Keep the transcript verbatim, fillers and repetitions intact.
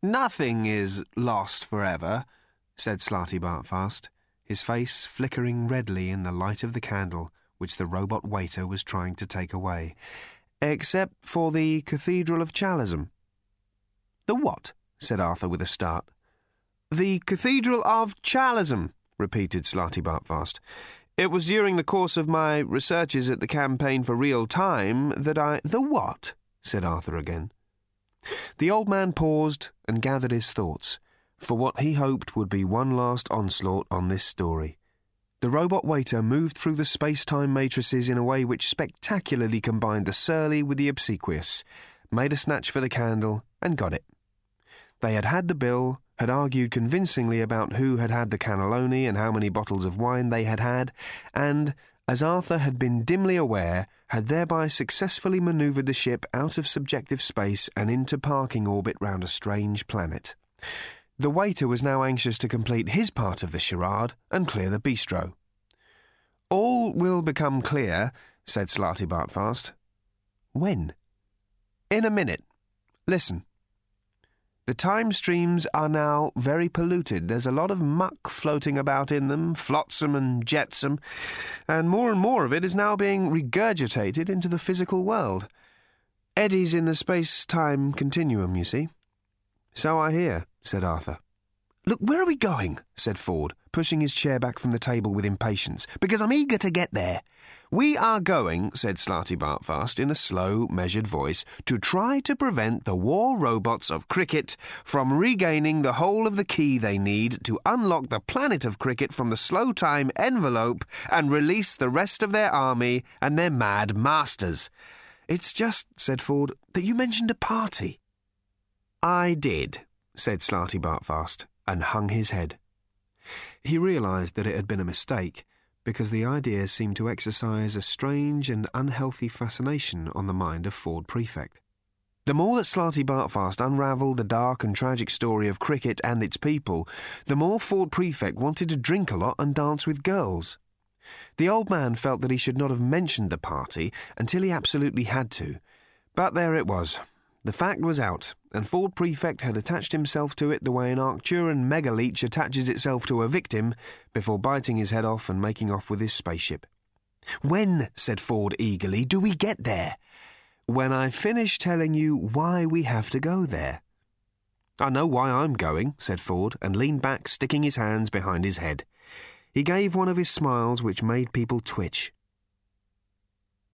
Nothing is lost forever, said Slarty Bartfast, his face flickering redly in the light of the candle which the robot waiter was trying to take away, except for the Cathedral of Chalism. The what? Said Arthur with a start. The Cathedral of Chalism, repeated Slarty Bartfast. It was during the course of my researches at the Campaign for Real Time that I... The what? Said Arthur again. The old man paused and gathered his thoughts for what he hoped would be one last onslaught on this story. The robot waiter moved through the space-time matrices in a way which spectacularly combined the surly with the obsequious, made a snatch for the candle, and got it. They had had the bill, had argued convincingly about who had had the cannelloni and how many bottles of wine they had had, and, as Arthur had been dimly aware, had thereby successfully manoeuvred the ship out of subjective space and into parking orbit round a strange planet. The waiter was now anxious to complete his part of the charade and clear the bistro. All will become clear, said Slarty Bartfast. When? In a minute. Listen. The time streams are now very polluted. There's a lot of muck floating about in them, flotsam and jetsam, and more and more of it is now being regurgitated into the physical world. Eddies in the space-time continuum, you see. So I hear, said Arthur. Look, where are we going? Said Ford, pushing his chair back from the table with impatience, because I'm eager to get there. We are going, said Slarty Bartfast in a slow, measured voice, to try to prevent the war robots of cricket from regaining the whole of the key they need to unlock the planet of cricket from the slow time envelope and release the rest of their army and their mad masters. It's just, said Ford, that you mentioned a party. I did, said Slarty Bartfast, and hung his head. He realised that it had been a mistake, because the idea seemed to exercise a strange and unhealthy fascination on the mind of Ford Prefect. The more that Slarty Bartfast unravelled the dark and tragic story of cricket and its people, the more Ford Prefect wanted to drink a lot and dance with girls. The old man felt that he should not have mentioned the party until he absolutely had to, but there it was. The fact was out, and Ford Prefect had attached himself to it the way an Arcturan megaleech attaches itself to a victim before biting his head off and making off with his spaceship. When, said Ford eagerly, do we get there? When I finish telling you why we have to go there. I know why I'm going, said Ford, and leaned back, sticking his hands behind his head. He gave one of his smiles which made people twitch.